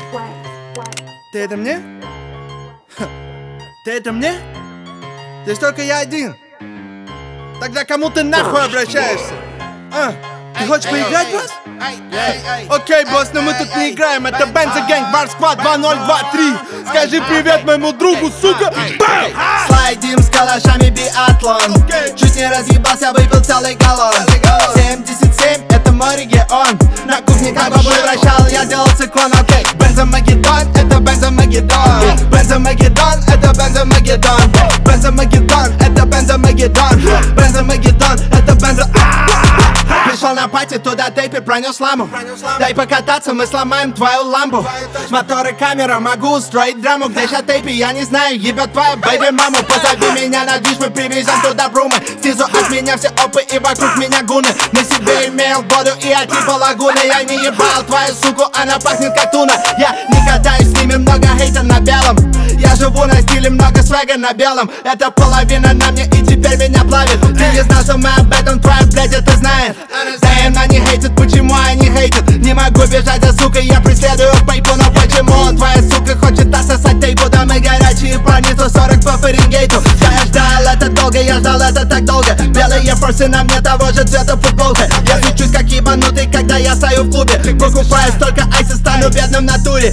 Ты это мне? Ты это мне? Здесь только я один. Тогда кому ты нахуй обращаешься? Ты хочешь поиграть, босс? Окей, босс, но мы тут не играем. Это Benzo Gang, Bar Squad 2023. Скажи привет моему другу, сука. Слайдим с калашами биатлон. Чуть не разъебался, выпил целый галлон. 77, это мой регион. На кухне как бабу вращал, я делал циклон. Окей, Бензомагеддон, это Бензомагеддон. Бензомагеддон, это Бензомагеддон. Бензомагеддон, это Бензомагеддон. Бензомагеддон, это Бензо. Пришел на пати, туда тейпер пронес ламу. Дай покататься, мы сломаем твою лампу. Мотор и камера, могу устроить драму. Где ща тейпи, я не знаю, ебет твою бэйби-маму. Позови меня на движ, мы привезем туда брумы. Снизу от меня все опы и вокруг меня гуны. На себе имел воду и от типа лагуны. Я не ебал твою суку, она пахнет как туна. Я не катаюсь с ними, много хейта на белом. Я живу на стиле, много свега на белом. Это половина на мне и теперь меня плавит. Ты не знал, что мы об этом, твоя блядь это знает. Да и она не хейтит, почему они хейтят? Не могу бежать за сукой, я преследую пейпу. Но почему твоя сука хочет отсосать тейпу? Да мы горячие парни, 140 по Фаренгейту. Я ждал это долго, я ждал это так долго. Белые форсы на мне того же цвета футболка. Я звучусь как ебанутый, когда я стою в клубе. Покупаю столько айса, стану бедным в натуре.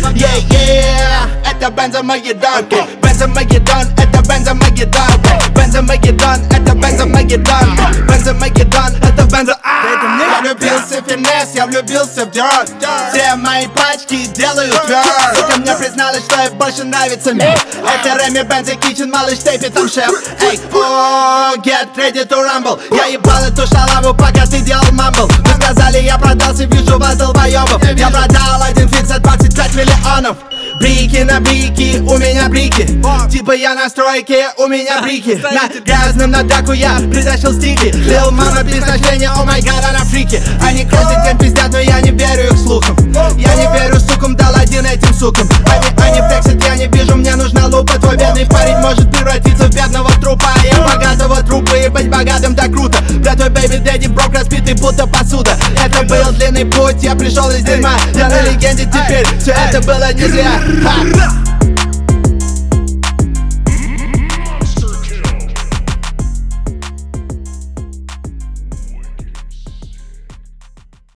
Это Бензомагеддон. Бензомагеддон, это Бензомагеддон. Бензомагеддон, это Бензомагеддон. Бензомагеддон, это Бензо. Я влюбился в финес, я влюбился в дёрт. Все мои пачки делают тверд. Сука мне призналась, что ей больше нравится мне. Это Реми, Бензо, Кичен, малыш, тейпи, там шеф. Эй, get ready to rumble. Я ебал эту шалаву, пока ты делал мамбл. Вы сказали, я продался, вижу вас, долбоёбов. Я продал один фикс за 25 миллионов. Брики на брики, у меня брики. Типа я на стройке, у меня брики. На грязном надаку я притащил стики. Лил мама без значения, о май гад, она фрики. Они каждый день пиздят, но я не верю их слухам. Я не верю сукам, дал один этим сукам. Они флексят, я не вижу, мне нужна лупа. Твой бедный парень может превратиться в бедного трупа. Я богатого трупа, и быть богатым так круто. Бля, твой бэйби дэдди брок разбитый, будто посуда. Это был длинный путь, я пришел из дерьма. Я на легенде теперь, все это было не зря.